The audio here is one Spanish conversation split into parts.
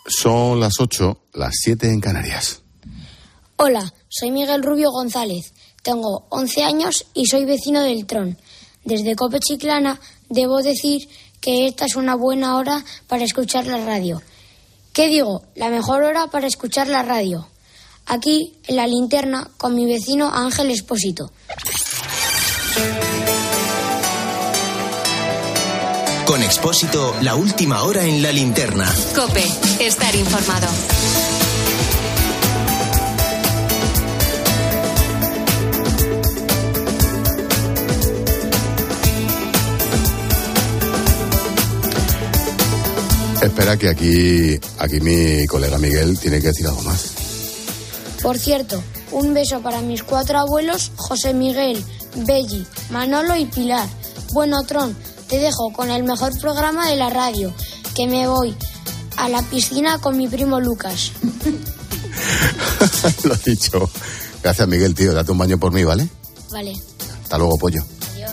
Son las 8, las 7 en Canarias. Hola, soy Miguel Rubio González. Tengo 11 años y soy vecino del Tron. Desde Cope Chiclana debo decir que esta es una buena hora para escuchar la radio. ¿Qué digo? La mejor hora para escuchar la radio. Aquí, en la linterna, con mi vecino Ángel Expósito. Con Expósito, la última hora en la linterna. COPE, estar informado. Espera que aquí mi colega Miguel tiene que decir algo más. Por cierto, un beso para mis 4 abuelos, José Miguel, Belli, Manolo y Pilar. Bueno, Tron, te dejo con el mejor programa de la radio, que me voy a la piscina con mi primo Lucas. Lo he dicho. Gracias, Miguel, tío. Date un baño por mí, ¿vale? Vale. Hasta luego, pollo. Adiós.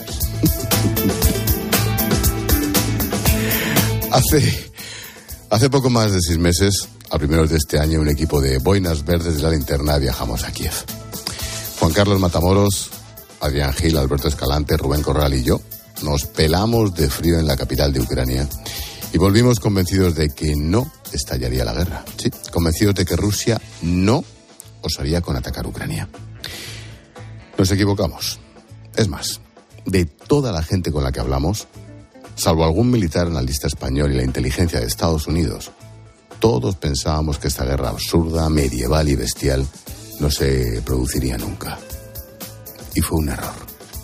Hace poco más de 6 meses, a primeros de este año, un equipo de boinas verdes de la linterna viajamos a Kiev. Juan Carlos Matamoros, Adrián Gil, Alberto Escalante, Rubén Corral y yo nos pelamos de frío en la capital de Ucrania y volvimos convencidos de que no estallaría la guerra. Sí, convencidos de que Rusia no osaría con atacar Ucrania. Nos equivocamos. Es más, de toda la gente con la que hablamos, salvo algún militar analista español y la inteligencia de Estados Unidos, todos pensábamos que esta guerra absurda, medieval y bestial no se produciría nunca. Y fue un error.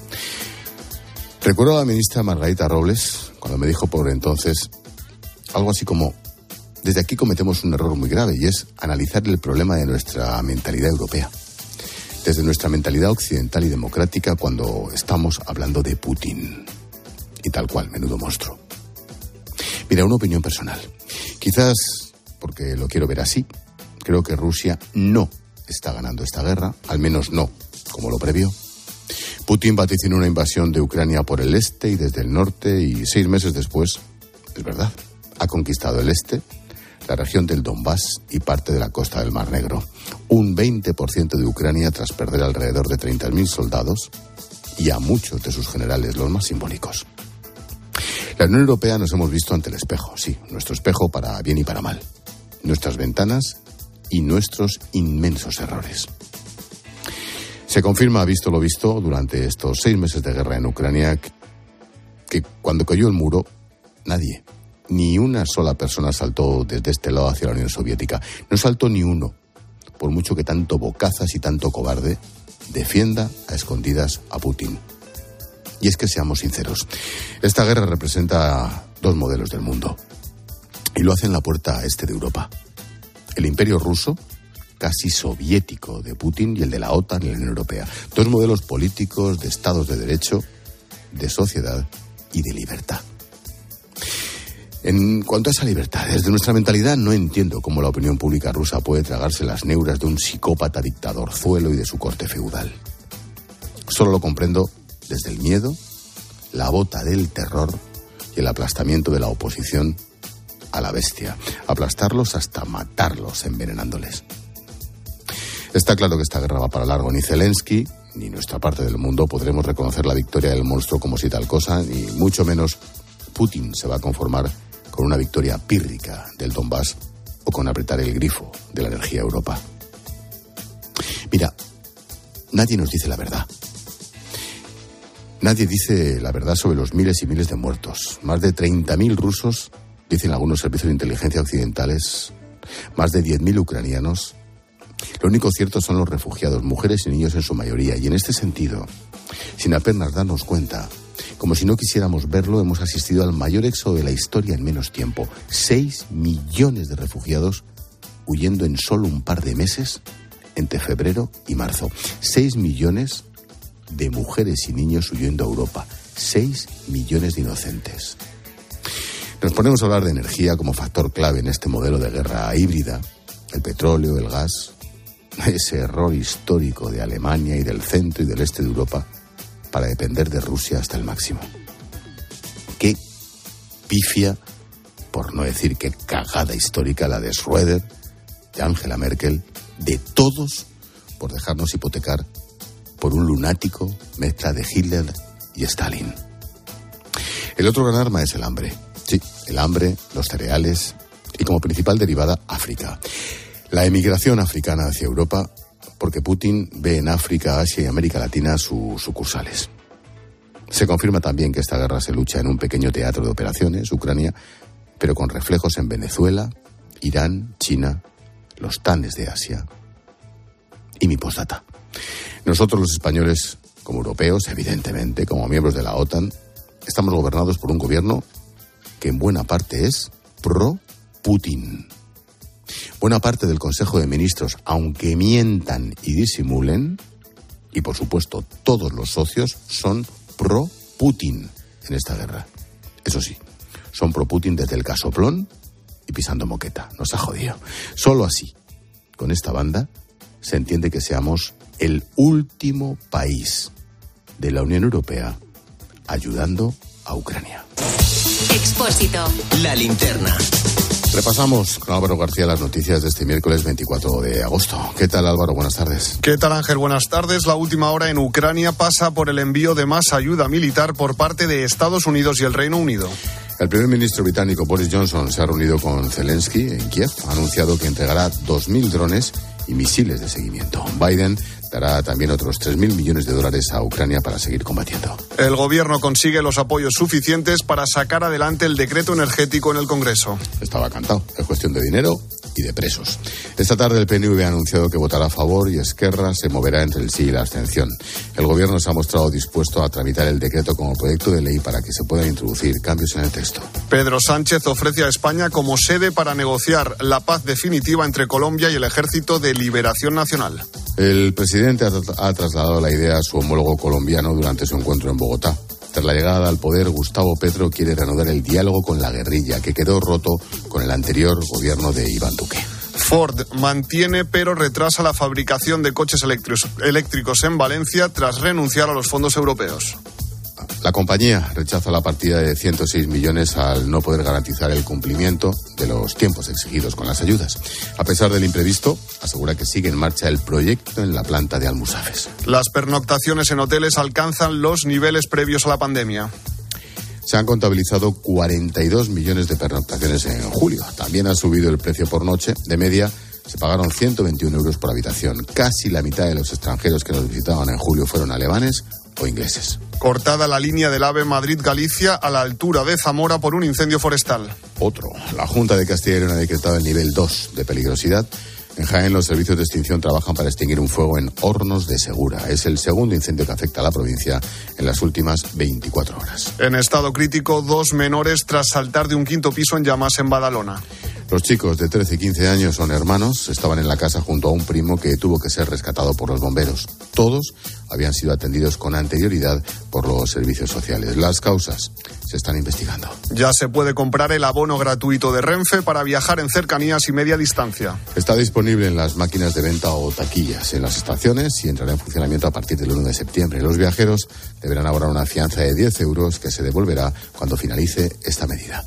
Recuerdo a la ministra Margarita Robles cuando me dijo por entonces algo así como: desde aquí cometemos un error muy grave, y es analizar el problema de nuestra mentalidad europea, desde nuestra mentalidad occidental y democrática, cuando estamos hablando de Putin. Y tal cual, menudo monstruo. Mira, una opinión personal. Quizás porque lo quiero ver así, creo que Rusia no está ganando esta guerra, al menos no como lo previó. Putin vaticinó una invasión de Ucrania por el este y desde el norte, y 6 meses después, es verdad, ha conquistado el este, la región del Donbass y parte de la costa del Mar Negro. Un 20% de Ucrania tras perder alrededor de 30.000 soldados y a muchos de sus generales, los más simbólicos. La Unión Europea nos hemos visto ante el espejo, sí, nuestro espejo para bien y para mal, nuestras ventanas y nuestros inmensos errores. Se confirma, visto lo visto, durante estos 6 meses de guerra en Ucrania, que cuando cayó el muro, nadie, ni una sola persona saltó desde este lado hacia la Unión Soviética. No saltó ni uno, por mucho que tanto bocazas y tanto cobarde defienda a escondidas a Putin. Y es que seamos sinceros, esta guerra representa 2 modelos del mundo, y lo hace en la puerta este de Europa. El imperio ruso, casi soviético, de Putin, y el de la OTAN y la Unión Europea. 2 modelos políticos, de estados de derecho, de sociedad y de libertad. En cuanto a esa libertad, desde nuestra mentalidad no entiendo cómo la opinión pública rusa puede tragarse las neuras de un psicópata dictadorzuelo y de su corte feudal. Solo lo comprendo desde el miedo, la bota del terror y el aplastamiento de la oposición a la bestia. Aplastarlos hasta matarlos envenenándoles. Está claro que esta guerra va para largo. Ni Zelensky ni nuestra parte del mundo podremos reconocer la victoria del monstruo como si tal cosa, ni mucho menos Putin se va a conformar con una victoria pírrica del Donbass o con apretar el grifo de la energía a Europa. Mira, nadie nos dice la verdad. Nadie dice la verdad sobre los miles y miles de muertos. Más de 30.000 rusos, dicen algunos servicios de inteligencia occidentales, más de 10.000 ucranianos. Lo único cierto son los refugiados, mujeres y niños en su mayoría. Y en este sentido, sin apenas darnos cuenta, como si no quisiéramos verlo, hemos asistido al mayor éxodo de la historia en menos tiempo. 6 millones de refugiados huyendo en solo un par de meses entre febrero y marzo. 6 millones de mujeres y niños huyendo a Europa. 6 millones de inocentes. Nos ponemos a hablar de energía como factor clave en este modelo de guerra híbrida. El petróleo, el gas, ese error histórico de Alemania y del centro y del este de Europa para depender de Rusia hasta el máximo. Qué pifia por no decir qué cagada histórica, la de Schröder, de Angela Merkel, de todos, por dejarnos hipotecar por un lunático mezcla de Hitler y Stalin. El otro gran arma es el hambre. Sí, el hambre, los cereales y como principal derivada, África. La emigración africana hacia Europa, porque Putin ve en África, Asia y América Latina sus sucursales. Se confirma también que esta guerra se lucha en un pequeño teatro de operaciones, Ucrania, pero con reflejos en Venezuela, Irán, China, los TANes de Asia y mi postdata. Nosotros los españoles, como europeos, evidentemente, como miembros de la OTAN, estamos gobernados por un gobierno que en buena parte es pro-Putin. Buena parte del Consejo de Ministros, aunque mientan y disimulen, y por supuesto todos los socios, son pro-Putin en esta guerra. Eso sí, son pro-Putin desde el casoplón y pisando moqueta. Nos ha jodido. Solo así, con esta banda, se entiende que seamos el último país de la Unión Europea ayudando a Ucrania. Expósito. La linterna. Repasamos con Álvaro García las noticias de este miércoles 24 de agosto. ¿Qué tal, Álvaro? Buenas tardes. ¿Qué tal, Ángel? Buenas tardes. La última hora en Ucrania pasa por el envío de más ayuda militar por parte de Estados Unidos y el Reino Unido. El primer ministro británico Boris Johnson se ha reunido con Zelensky en Kiev. Ha anunciado que entregará 2.000 drones y misiles de seguimiento. Biden dará también otros 3.000 millones de dólares a Ucrania para seguir combatiendo. El gobierno consigue los apoyos suficientes para sacar adelante el decreto energético en el Congreso. Estaba cantado. Es cuestión de dinero y de presos. Esta tarde el PNV ha anunciado que votará a favor y Esquerra se moverá entre el sí y la abstención. El gobierno se ha mostrado dispuesto a tramitar el decreto como proyecto de ley para que se puedan introducir cambios en el texto. Pedro Sánchez ofrece a España como sede para negociar la paz definitiva entre Colombia y el Ejército de Liberación Nacional. El presidente ha trasladado la idea a su homólogo colombiano durante su encuentro en Bogotá. Tras la llegada al poder, Gustavo Petro quiere reanudar el diálogo con la guerrilla, que quedó roto con el anterior gobierno de Iván Duque. Ford mantiene pero retrasa la fabricación de coches eléctricos en Valencia tras renunciar a los fondos europeos. La compañía rechaza la partida de 106 millones al no poder garantizar el cumplimiento de los tiempos exigidos con las ayudas. A pesar del imprevisto, asegura que sigue en marcha el proyecto en la planta de Almusafes. Las pernoctaciones en hoteles alcanzan los niveles previos a la pandemia. Se han contabilizado 42 millones de pernoctaciones en julio. También ha subido el precio por noche. De media, se pagaron 121 euros por habitación. Casi la mitad de los extranjeros que nos visitaban en julio fueron alemanes o ingleses. Cortada la línea del AVE Madrid-Galicia a la altura de Zamora por un incendio forestal. Otro. La Junta de Castilla y León ha decretado el nivel 2 de peligrosidad. En Jaén, los servicios de extinción trabajan para extinguir un fuego en Hornos de Segura. Es el segundo incendio que afecta a la provincia en las últimas 24 horas. En estado crítico, 2 menores tras saltar de un 5º piso en llamas en Badalona. Los chicos de 13 y 15 años son hermanos, estaban en la casa junto a un primo que tuvo que ser rescatado por los bomberos. Todos habían sido atendidos con anterioridad por los servicios sociales. Las causas se están investigando. Ya se puede comprar el abono gratuito de Renfe para viajar en cercanías y media distancia. Está disponible en las máquinas de venta o taquillas en las estaciones y entrará en funcionamiento a partir del 1 de septiembre. Los viajeros deberán abonar una fianza de 10 euros que se devolverá cuando finalice esta medida.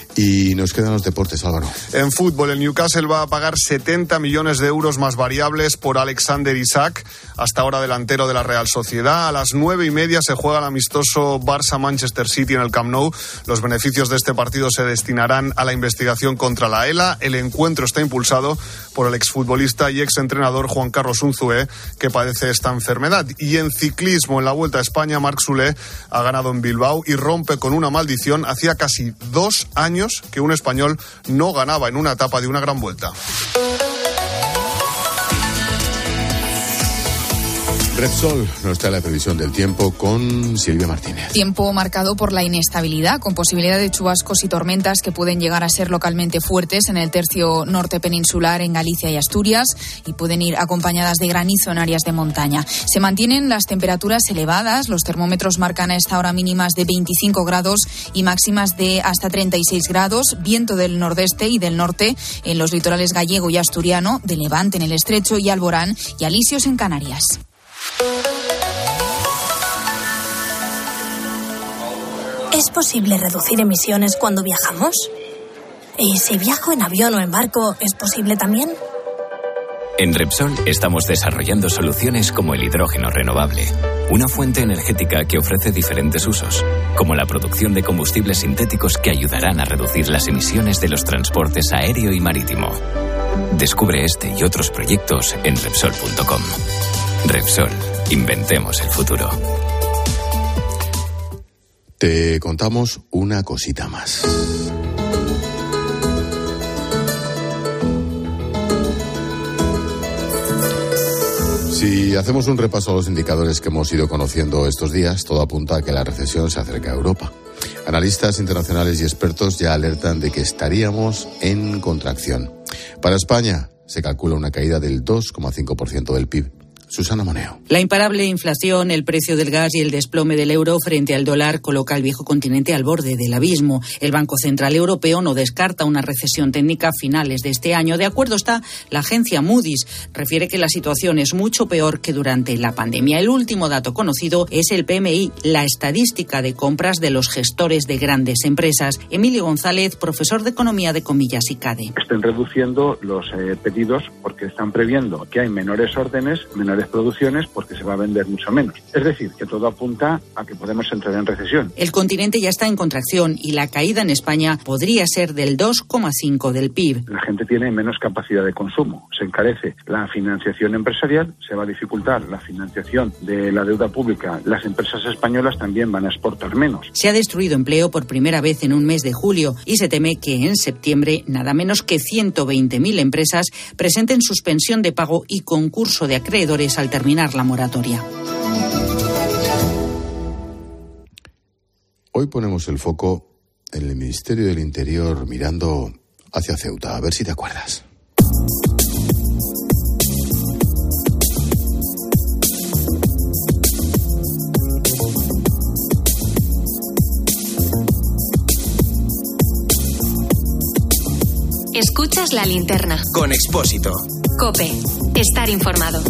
Y nos quedan los deportes, Álvaro. En fútbol, el Newcastle va a pagar 70 millones de euros más variables por Alexander Isak, hasta ahora delantero de la Real Sociedad. A las 9:30 se juega el amistoso Barça-Manchester City en el Camp Nou. Los beneficios de este partido se destinarán a la investigación contra la ELA. El encuentro está impulsado por el exfutbolista y exentrenador Juan Carlos Unzué, que padece esta enfermedad. Y en ciclismo, en la Vuelta a España, Marc Soler ha ganado en Bilbao y rompe con una maldición. Hacía casi 2 años que un español no ganaba en una etapa de una gran vuelta. Repsol nos trae la previsión del tiempo con Silvia Martínez. Tiempo marcado por la inestabilidad, con posibilidad de chubascos y tormentas que pueden llegar a ser localmente fuertes en el tercio norte peninsular, en Galicia y Asturias, y pueden ir acompañadas de granizo en áreas de montaña. Se mantienen las temperaturas elevadas, los termómetros marcan a esta hora mínimas de 25 grados y máximas de hasta 36 grados, viento del nordeste y del norte en los litorales gallego y asturiano, de levante en el Estrecho y Alborán y alisios en Canarias. ¿Es posible reducir emisiones cuando viajamos? ¿Y si viajo en avión o en barco, es posible también? En Repsol estamos desarrollando soluciones como el hidrógeno renovable, una fuente energética que ofrece diferentes usos, como la producción de combustibles sintéticos que ayudarán a reducir las emisiones de los transportes aéreo y marítimo. Descubre este y otros proyectos en Repsol.com. Repsol, inventemos el futuro. Te contamos una cosita más. Si hacemos un repaso a los indicadores que hemos ido conociendo estos días, todo apunta a que la recesión se acerca a Europa. Analistas internacionales y expertos ya alertan de que estaríamos en contracción. Para España se calcula una caída del 2,5% del PIB. Susana Moneo. La imparable inflación, el precio del gas y el desplome del euro frente al dólar coloca al viejo continente al borde del abismo. El Banco Central Europeo no descarta una recesión técnica a finales de este año. De acuerdo está la agencia Moody's. Refiere que la situación es mucho peor que durante la pandemia. El último dato conocido es el PMI, la estadística de compras de los gestores de grandes empresas. Emilio González, profesor de Economía de Comillas y CADE. Están reduciendo los pedidos porque están previendo que hay menores órdenes, menores producciones, porque se va a vender mucho menos. Es decir, que todo apunta a que podemos entrar en recesión. El continente ya está en contracción y la caída en España podría ser del 2,5% del PIB. La gente tiene menos capacidad de consumo, se encarece la financiación empresarial, se va a dificultar la financiación de la deuda pública. Las empresas españolas también van a exportar menos. Se ha destruido empleo por primera vez en un mes de julio y se teme que en septiembre nada menos que 120.000 empresas presenten suspensión de pago y concurso de acreedores al terminar la moratoria. Hoy ponemos el foco en el Ministerio del Interior mirando hacia Ceuta, a ver si te acuerdas. Escuchas la linterna. Con Expósito. COPE. Estar informado.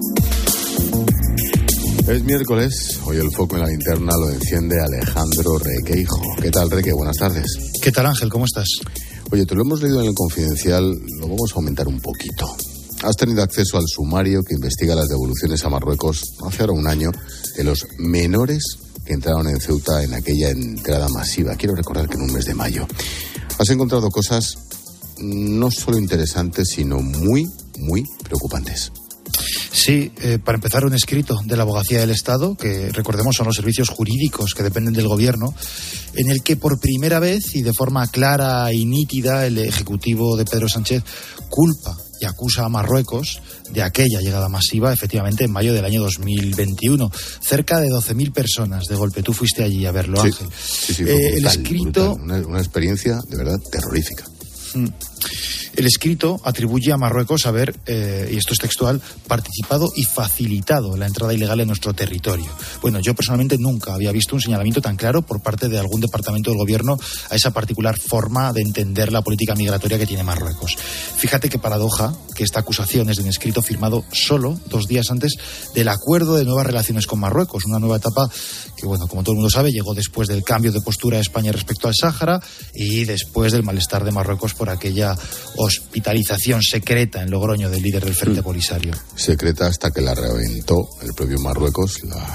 Es miércoles, hoy el foco en la linterna lo enciende Alejandro Requeijo. ¿Qué tal, Reque? Buenas tardes. ¿Qué tal, Ángel? ¿Cómo estás? Oye, te lo hemos leído en el Confidencial, lo vamos a aumentar un poquito. Has tenido acceso al sumario que investiga las devoluciones a Marruecos hace ahora un año de los menores que entraron en Ceuta en aquella entrada masiva. Quiero recordar que en un mes de mayo. Has encontrado cosas no solo interesantes, sino muy, muy preocupantes. Sí, para empezar, un escrito de la Abogacía del Estado, que recordemos son los servicios jurídicos que dependen del Gobierno, en el que por primera vez y de forma clara y nítida el Ejecutivo de Pedro Sánchez culpa y acusa a Marruecos de aquella llegada masiva, efectivamente, en mayo del año 2021. Cerca de 12.000 personas de golpe. Tú fuiste allí a verlo, Ángel. Sí, brutal, el escrito... brutal. Una experiencia de verdad terrorífica. El escrito atribuye a Marruecos haber, y esto es textual, participado y facilitado la entrada ilegal en nuestro territorio. Bueno, yo personalmente nunca había visto un señalamiento tan claro por parte de algún departamento del Gobierno a esa particular forma de entender la política migratoria que tiene Marruecos. Fíjate qué paradoja que esta acusación es de un escrito firmado solo 2 días antes del acuerdo de nuevas relaciones con Marruecos, una nueva etapa que, bueno, como todo el mundo sabe, llegó después del cambio de postura de España respecto al Sáhara y después del malestar de Marruecos por aquella hospitalización secreta en Logroño del líder del Frente Polisario. Secreta hasta que la reventó el propio Marruecos,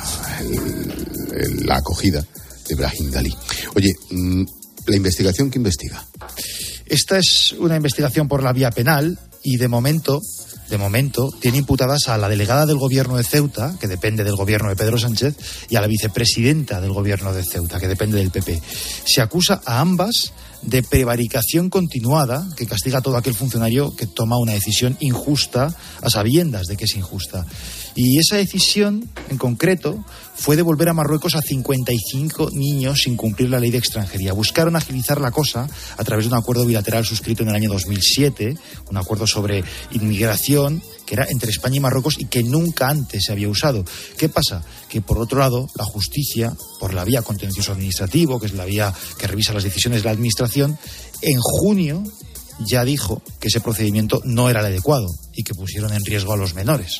la acogida de Brahim Ghali. Oye, ¿la investigación qué investiga? Esta es una investigación por la vía penal y de momento, tiene imputadas a la delegada del Gobierno de Ceuta, que depende del Gobierno de Pedro Sánchez, y a la vicepresidenta del Gobierno de Ceuta, que depende del PP. Se acusa a ambas de prevaricación continuada que castiga a todo aquel funcionario que toma una decisión injusta a sabiendas de que es injusta. Y esa decisión, en concreto, fue devolver a Marruecos a 55 niños sin cumplir la ley de extranjería. Buscaron agilizar la cosa a través de un acuerdo bilateral suscrito en el año 2007, un acuerdo sobre inmigración que era entre España y Marruecos y que nunca antes se había usado. ¿Qué pasa? Que por otro lado, la justicia, por la vía contencioso administrativo, que es la vía que revisa las decisiones de la administración, en junio ya dijo que ese procedimiento no era el adecuado y que pusieron en riesgo a los menores.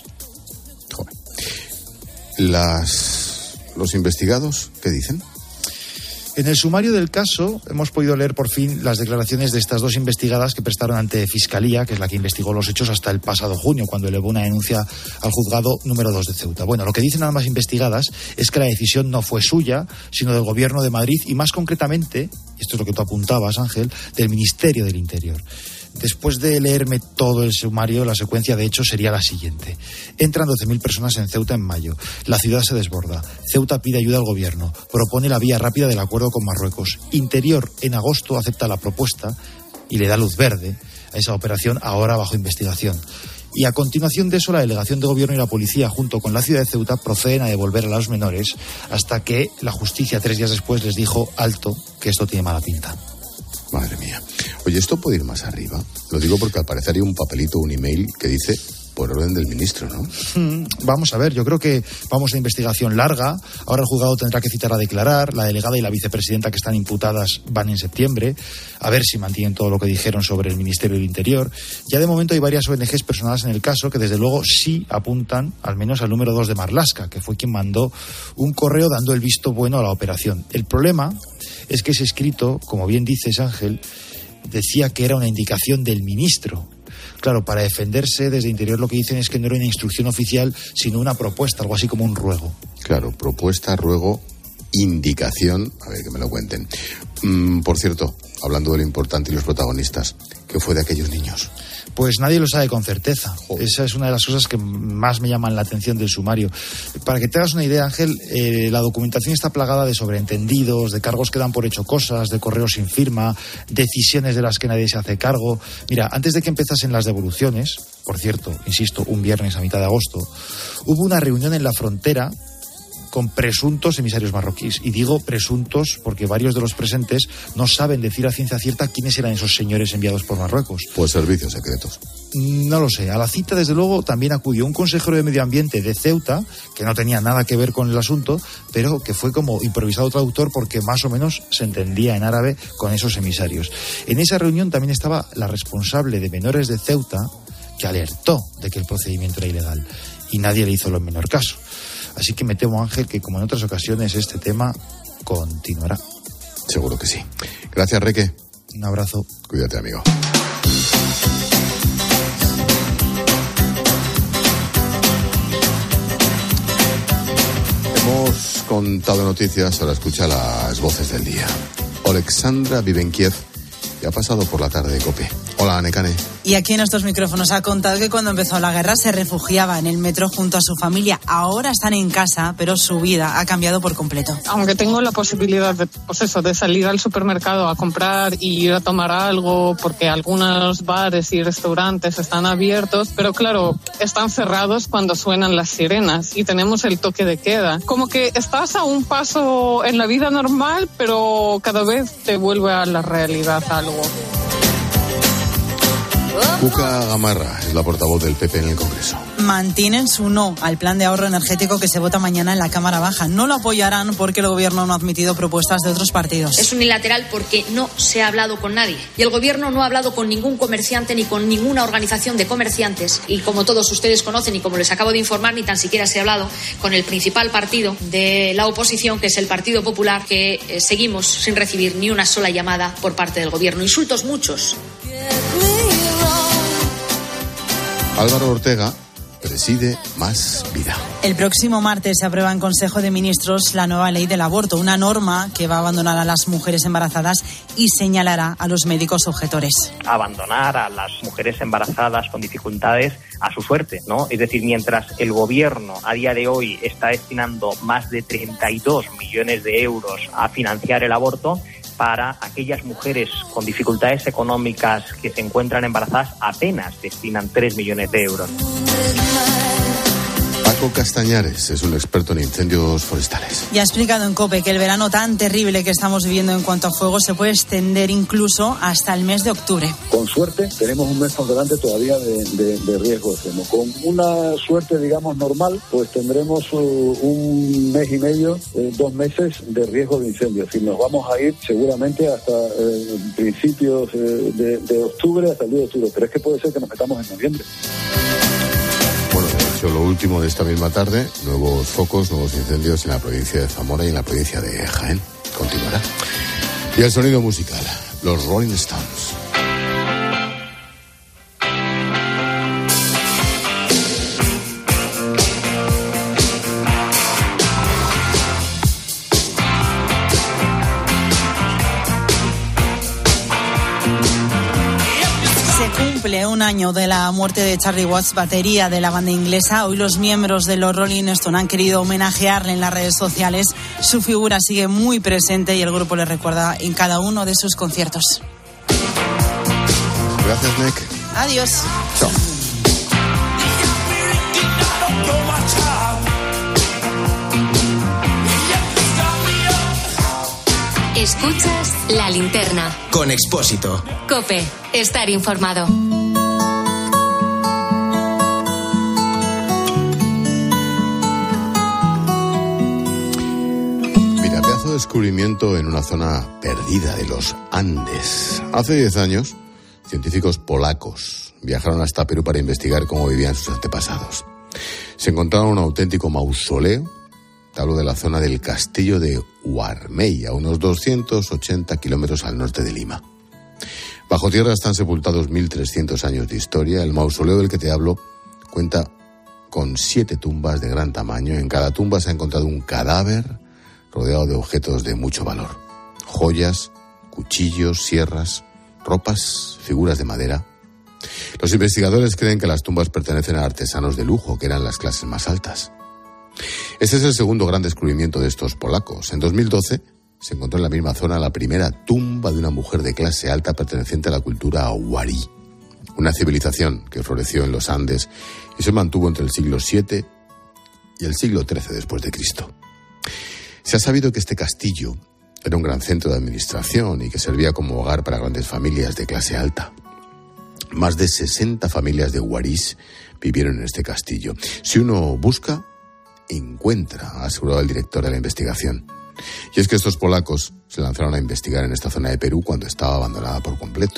¿Los investigados qué dicen? En el sumario del caso hemos podido leer por fin las declaraciones de estas dos investigadas que prestaron ante Fiscalía, que es la que investigó los hechos hasta el pasado junio, cuando elevó una denuncia al juzgado número 2 de Ceuta. Bueno, lo que dicen ambas investigadas es que la decisión no fue suya, sino del Gobierno de Madrid y más concretamente, esto es lo que tú apuntabas, Ángel, del Ministerio del Interior. Después de leerme todo el sumario, la secuencia de hechos sería la siguiente. Entran 12.000 personas en Ceuta en mayo. La ciudad se desborda. Ceuta pide ayuda al gobierno. Propone la vía rápida del acuerdo con Marruecos. Interior, en agosto, acepta la propuesta y le da luz verde a esa operación ahora bajo investigación. Y a continuación de eso, la delegación de gobierno y la policía, junto con la ciudad de Ceuta, proceden a devolver a los menores hasta que la justicia, 3 días después, les dijo alto, que esto tiene mala pinta. Madre mía. Oye, ¿esto puede ir más arriba? Lo digo porque al parecer hay un papelito, un email que dice por orden del ministro, ¿no? Vamos a ver, yo creo que vamos a investigación larga. Ahora el juzgado tendrá que citar a declarar. La delegada y la vicepresidenta que están imputadas van en septiembre. A ver si mantienen todo lo que dijeron sobre el Ministerio del Interior. Ya de momento hay varias ONGs personadas en el caso que desde luego sí apuntan al menos al número 2 de Marlaska, que fue quien mandó un correo dando el visto bueno a la operación. El problema es que ese escrito, como bien dices, Ángel, decía que era una indicación del ministro. Claro, para defenderse desde Interior lo que dicen es que no era una instrucción oficial, sino una propuesta, algo así como un ruego. Claro, propuesta, ruego, indicación. A ver, que me lo cuenten. Por cierto, hablando de lo importante y los protagonistas, ¿qué fue de aquellos niños? Pues nadie lo sabe con certeza. Esa es una de las cosas que más me llaman la atención del sumario. Para que te hagas una idea, Ángel, la documentación está plagada de sobreentendidos, de cargos que dan por hecho cosas, de correos sin firma, decisiones de las que nadie se hace cargo. Mira, antes de que empezasen las devoluciones, por cierto, insisto, un viernes a mitad de agosto, hubo una reunión en la frontera con presuntos emisarios marroquíes. Y digo presuntos porque varios de los presentes no saben decir a ciencia cierta quiénes eran esos señores enviados por Marruecos. Pues servicios secretos. No lo sé. A la cita, desde luego, también acudió un consejero de Medio Ambiente de Ceuta, que no tenía nada que ver con el asunto, pero que fue como improvisado traductor porque más o menos se entendía en árabe con esos emisarios. En esa reunión también estaba la responsable de menores de Ceuta, que alertó de que el procedimiento era ilegal. Y nadie le hizo lo menor caso. Así que me temo, Ángel, que como en otras ocasiones este tema continuará. Seguro que sí. Gracias, Reque. Un abrazo. Cuídate, amigo. Hemos contado noticias, ahora escucha las voces del día. Alexandra vive en Kiev y ha pasado por la tarde de COPE. Hola, Nekane. Y aquí en estos micrófonos ha contado que cuando empezó la guerra se refugiaba en el metro junto a su familia. Ahora están en casa, pero su vida ha cambiado por completo. Aunque tengo la posibilidad de salir al supermercado a comprar y ir a tomar algo, porque algunos bares y restaurantes están abiertos, pero claro, están cerrados cuando suenan las sirenas y tenemos el toque de queda. Como que estás a un paso en la vida normal, pero cada vez te vuelve a la realidad algo. Cuca Gamarra es la portavoz del PP en el Congreso. Mantienen su no al plan de ahorro energético que se vota mañana en la Cámara Baja. No lo apoyarán porque el Gobierno no ha admitido propuestas de otros partidos. Es unilateral porque no se ha hablado con nadie. Y el Gobierno no ha hablado con ningún comerciante ni con ninguna organización de comerciantes. Y como todos ustedes conocen y como les acabo de informar, ni tan siquiera se ha hablado con el principal partido de la oposición, que es el Partido Popular, que seguimos sin recibir ni una sola llamada por parte del Gobierno. Insultos muchos. Álvaro Ortega preside Más Vida. El próximo martes se aprueba en Consejo de Ministros la nueva ley del aborto, una norma que va a abandonar a las mujeres embarazadas y señalará a los médicos objetores. Abandonar a las mujeres embarazadas con dificultades a su suerte, ¿no? Es decir, mientras el Gobierno a día de hoy está destinando más de 32 millones de euros a financiar el aborto, para aquellas mujeres con dificultades económicas que se encuentran embarazadas apenas destinan 3 millones de euros. Paco Castañares es un experto en incendios forestales. Y ha explicado en COPE que el verano tan terrible que estamos viviendo en cuanto a fuego se puede extender incluso hasta el mes de octubre. Con suerte tenemos un mes por delante todavía de riesgo extremo. Con una suerte, digamos, normal, pues tendremos un mes y medio, 2 meses de riesgo de incendio. Es decir, nos vamos a ir seguramente hasta principios de octubre, hasta el día de octubre. Pero es que puede ser que nos metamos en noviembre. Bueno, de hecho, lo último de esta misma tarde, nuevos focos, nuevos incendios en la provincia de Zamora y en la provincia de Jaén. continuará. Y el sonido musical, los Rolling Stones. Un año de la muerte de Charlie Watts, batería de la banda inglesa. Hoy los miembros de los Rolling Stones han querido homenajearle en las redes sociales. Su figura sigue muy presente y el grupo le recuerda en cada uno de sus conciertos. Gracias, Nick. Adiós. Chao. Escuchas La Linterna. Con Expósito. COPE. Estar informado. Mira, pedazo de descubrimiento en una zona perdida de los Andes. Hace 10 años, científicos polacos viajaron hasta Perú para investigar cómo vivían sus antepasados. Se encontraron un auténtico mausoleo. Te hablo de la zona del castillo de Huarmey, a unos 280 kilómetros al norte de Lima. Bajo tierra están sepultados 1.300 años de historia. El mausoleo del que te hablo cuenta con 7 tumbas de gran tamaño. En cada tumba se ha encontrado un cadáver rodeado de objetos de mucho valor. Joyas, cuchillos, sierras, ropas, figuras de madera. Los investigadores creen que las tumbas pertenecen a artesanos de lujo, que eran las clases más altas. Este es el segundo gran descubrimiento de estos polacos. En 2012 se encontró en la misma zona la primera tumba de una mujer de clase alta perteneciente a la cultura Wari, una civilización que floreció en los Andes y se mantuvo entre el siglo VII y el siglo XIII después de Cristo. Se ha sabido que este castillo era un gran centro de administración y que servía como hogar para grandes familias de clase alta. Más de 60 familias de Warís vivieron en este castillo. Si uno busca, encuentra, ha asegurado el director de la investigación. Y es que estos polacos se lanzaron a investigar en esta zona de Perú cuando estaba abandonada por completo.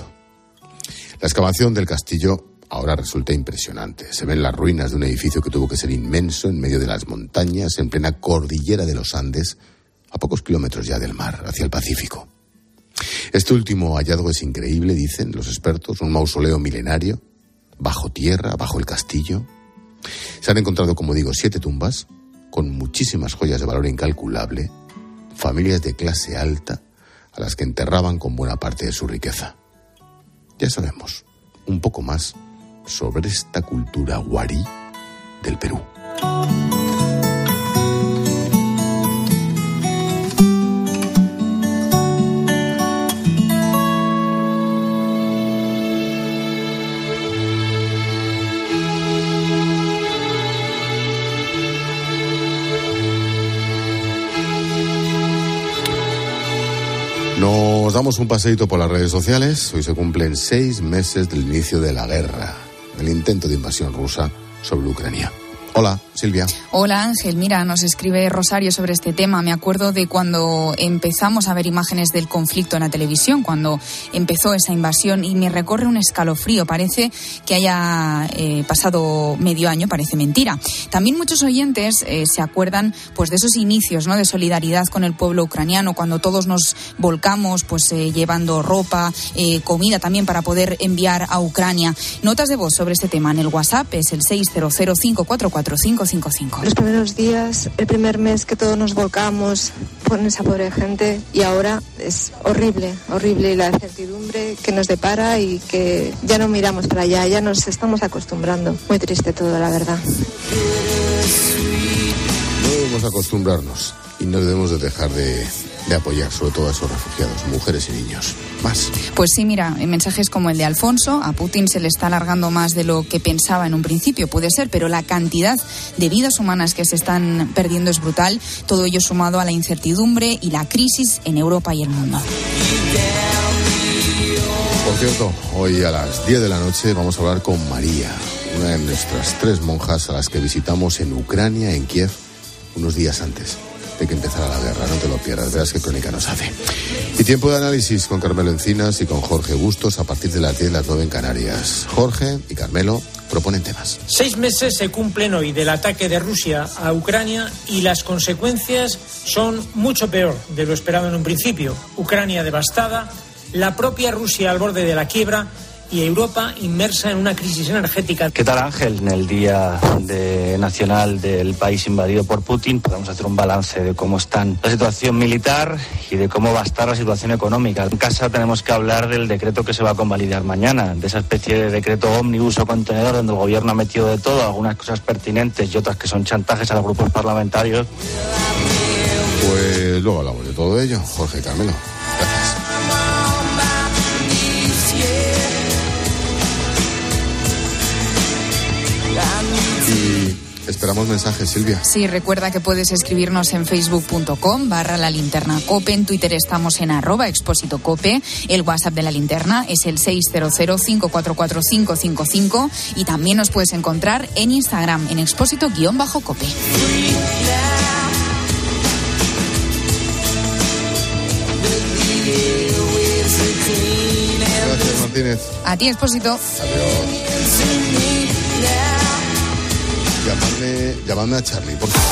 La excavación del castillo ahora resulta impresionante. Se ven las ruinas de un edificio que tuvo que ser inmenso en medio de las montañas, en plena cordillera de los Andes, a pocos kilómetros ya del mar, hacia el Pacífico. Este último hallazgo es increíble, dicen los expertos, un mausoleo milenario, bajo tierra, bajo el castillo. Se han encontrado, como digo, 7 tumbas, con muchísimas joyas de valor incalculable, familias de clase alta, a las que enterraban con buena parte de su riqueza. Ya sabemos un poco más sobre esta cultura Wari del Perú. Nos damos un paseíto por las redes sociales. Hoy se cumplen 6 meses del inicio de la guerra, el intento de invasión rusa sobre Ucrania. Hola, Silvia. Hola, Ángel. Mira, nos escribe Rosario sobre este tema. Me acuerdo de cuando empezamos a ver imágenes del conflicto en la televisión, cuando empezó esa invasión, y me recorre un escalofrío. Parece que haya pasado medio año, parece mentira. También muchos oyentes se acuerdan pues de esos inicios, ¿no?, de solidaridad con el pueblo ucraniano, cuando todos nos volcamos pues llevando ropa, comida también para poder enviar a Ucrania. Notas de voz sobre este tema en el WhatsApp, es el 600544555. Los primeros días, el primer mes que todos nos volcamos por esa pobre gente, y ahora es horrible la incertidumbre que nos depara y que ya no miramos para allá, ya nos estamos acostumbrando. Muy triste todo, la verdad. No debemos acostumbrarnos y no debemos de dejar de apoyar sobre todo a esos refugiados, mujeres y niños. Más. Pues sí, mira, en mensajes como el de Alfonso, a Putin se le está alargando más de lo que pensaba en un principio, puede ser, pero la cantidad de vidas humanas que se están perdiendo es brutal, todo ello sumado a la incertidumbre y la crisis en Europa y el mundo. Por cierto, hoy a las 10 de la noche vamos a hablar con María, una de nuestras 3 monjas a las que visitamos en Ucrania, en Kiev, unos días antes de que empezara la guerra. No te lo pierdas, verás qué crónica nos hace. Y tiempo de análisis con Carmelo Encinas y con Jorge Bustos a partir de las 10, las 9 en Canarias. Jorge y Carmelo, proponen temas. 6 meses se cumplen hoy del ataque de Rusia a Ucrania y las consecuencias son mucho peor de lo esperado en un principio. Ucrania devastada, la propia Rusia al borde de la quiebra y Europa inmersa en una crisis energética. ¿Qué tal, Ángel? En el Día Nacional del país invadido por Putin podemos hacer un balance de cómo está la situación militar y de cómo va a estar la situación económica. En casa tenemos que hablar del decreto que se va a convalidar mañana, de esa especie de decreto ómnibus o contenedor donde el gobierno ha metido de todo, algunas cosas pertinentes y otras que son chantajes a los grupos parlamentarios. Pues luego hablamos de todo ello. Jorge Carmelo, gracias. Y esperamos mensajes, Silvia. Sí, recuerda que puedes escribirnos en facebook.com/lalinternacope, en Twitter estamos en @expósitocope, el WhatsApp de La Linterna es el 600-544-555 y también nos puedes encontrar en Instagram en expósito_cope. Gracias, Martínez. A ti, Expósito. Adiós. Llamadme a Charlie, por favor.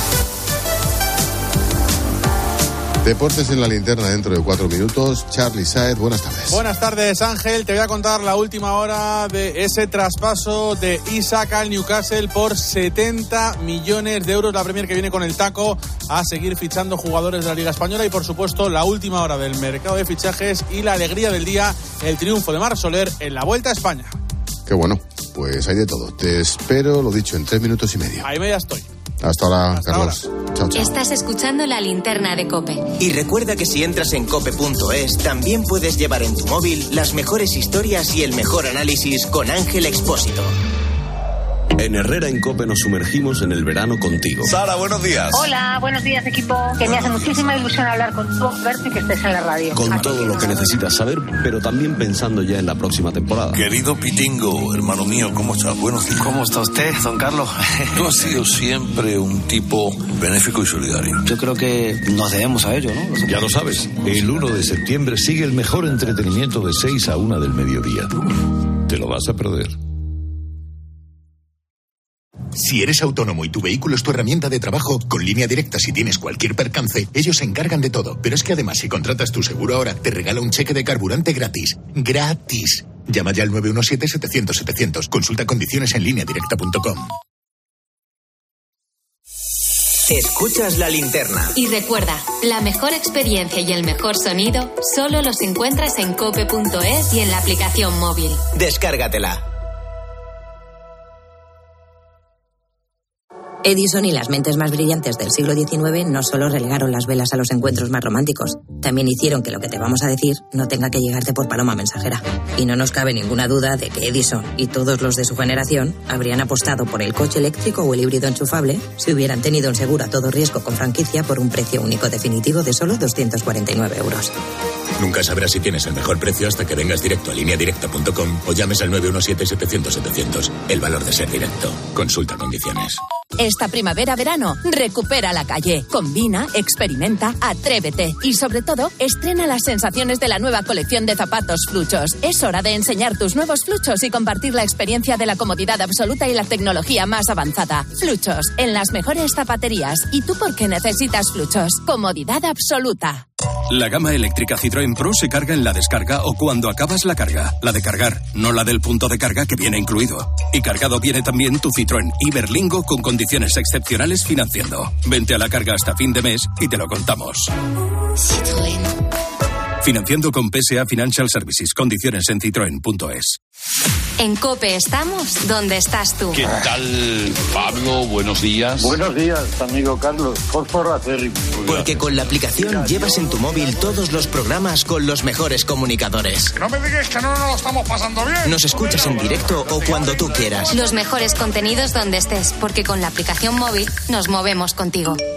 Deportes en La Linterna dentro de 4 minutos. Charlie Saez, buenas tardes. Buenas tardes, Ángel. Te voy a contar la última hora de ese traspaso de Isak al Newcastle por 70 millones de euros. La Premier que viene con el taco a seguir fichando jugadores de la Liga Española y, por supuesto, la última hora del mercado de fichajes y la alegría del día, el triunfo de Marc Soler en la Vuelta a España. Qué bueno, pues hay de todo. Te espero, lo dicho, en 3 minutos y medio. Ahí ya estoy. Hasta ahora, Carlos. Chao, chao. Estás escuchando La Linterna de COPE. Y recuerda que si entras en cope.es, también puedes llevar en tu móvil las mejores historias y el mejor análisis con Ángel Expósito. En Herrera en COPE nos sumergimos en el verano contigo. Sara, buenos días. Hola, buenos días, equipo. Que me hace muchísima ilusión hablar contigo, verte y que estés en la radio. Con todo lo que necesitas saber, pero también pensando ya en la próxima temporada. Querido Pitingo, hermano mío, ¿cómo estás? Buenos días. ¿Cómo está usted, don Carlos? Tú has sido siempre un tipo benéfico y solidario. Yo creo que nos debemos a ello, ¿no? Ya lo sabes, el 1 de septiembre sigue el mejor entretenimiento de 6 a 1 del mediodía. Te lo vas a perder. Si eres autónomo y tu vehículo es tu herramienta de trabajo, con Línea Directa si tienes cualquier percance, ellos se encargan de todo. Pero es que además si contratas tu seguro ahora, te regala un cheque de carburante gratis. ¡Gratis! Llama ya al 917-700-700. Consulta condiciones en lineadirecta.com. Escuchas La Linterna. Y recuerda, la mejor experiencia y el mejor sonido solo los encuentras en cope.es y en la aplicación móvil. Descárgatela. Edison y las mentes más brillantes del siglo XIX no solo relegaron las velas a los encuentros más románticos, también hicieron que lo que te vamos a decir no tenga que llegarte por paloma mensajera. Y no nos cabe ninguna duda de que Edison y todos los de su generación habrían apostado por el coche eléctrico o el híbrido enchufable si hubieran tenido un seguro a todo riesgo con franquicia por un precio único definitivo de solo 249 euros. Nunca sabrás si tienes el mejor precio hasta que vengas directo a lineadirecta.com o llames al 917-700-700. El valor de ser directo. Consulta condiciones. Esta primavera-verano, recupera la calle. Combina, experimenta, atrévete. Y sobre todo, estrena las sensaciones de la nueva colección de zapatos Fluchos. Es hora de enseñar tus nuevos Fluchos y compartir la experiencia de la comodidad absoluta y la tecnología más avanzada. Fluchos, en las mejores zapaterías. ¿Y tú por qué necesitas Fluchos? Comodidad absoluta. La gama eléctrica Citroën Pro se carga en la descarga o cuando acabas la carga. La de cargar, no la del punto de carga que viene incluido. Y cargado viene también tu Citroën Iberlingo con condiciones excepcionales financiando. Vente a la carga hasta fin de mes y te lo contamos. Citroën. Financiando con PSA Financial Services. Condiciones en citroen.es. En COPE estamos donde estás tú. ¿Qué tal, Pablo? Buenos días. Buenos días, amigo Carlos. Fósforo acérrimo. Porque con la aplicación llevas en tu móvil todos los programas con los mejores comunicadores. No me digas que no nos lo estamos pasando bien. Nos escuchas en directo o cuando tú quieras. Los mejores contenidos donde estés, porque con la aplicación móvil nos movemos contigo.